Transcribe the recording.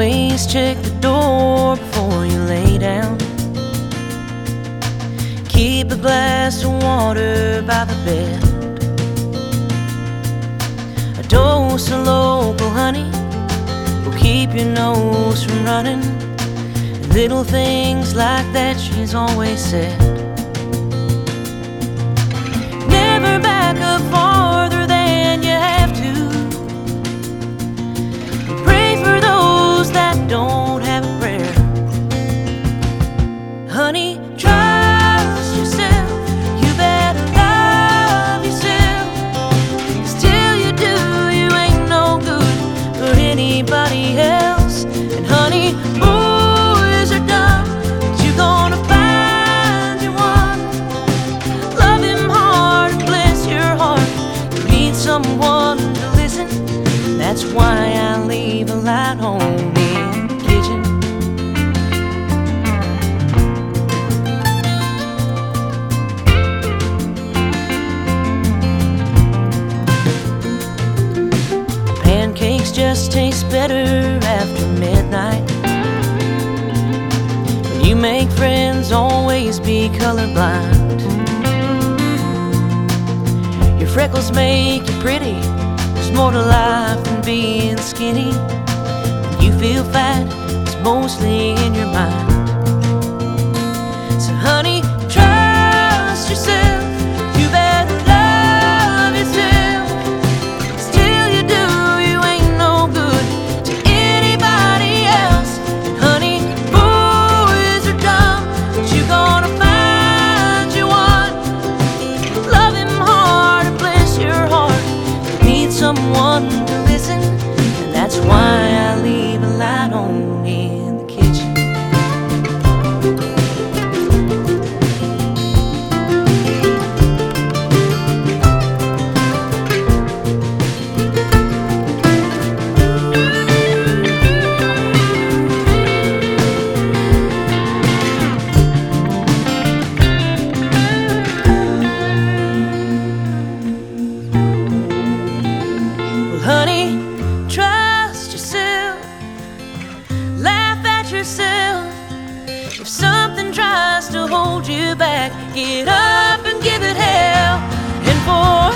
Always check the door before you lay down. Keep a glass of water by the bed. A dose of local honey will keep your nose from running. Little things like that she's always said. Never back up farther than you have to. Pray for those that don't have a prayer. Honey, trust yourself. You better love yourself. 'Cause till you do, you ain't no good for anybody else. And honey, boys are dumb, but you're gonna find you one. Love him hard and bless your heart. You need someone to listen. That's why I leave a light on in the kitchen. Pancakes just taste better after midnight. When you make friends, always be colorblind. Your freckles make you pretty. There's more to life than being skinny. When you feel fat, it's mostly in your mind. So honey, trust yourself. You better love yourself. 'Cause till you do, you ain't no good to anybody else. And honey, boys are dumb, but you're gonna find you one. Love him hard and bless your heart. You need someone to listen. And that's why I leave a light on in the kitchen. Well, honey, trust yourself. Laugh at yourself. If something tries to hold you back, get up and give it hell. And for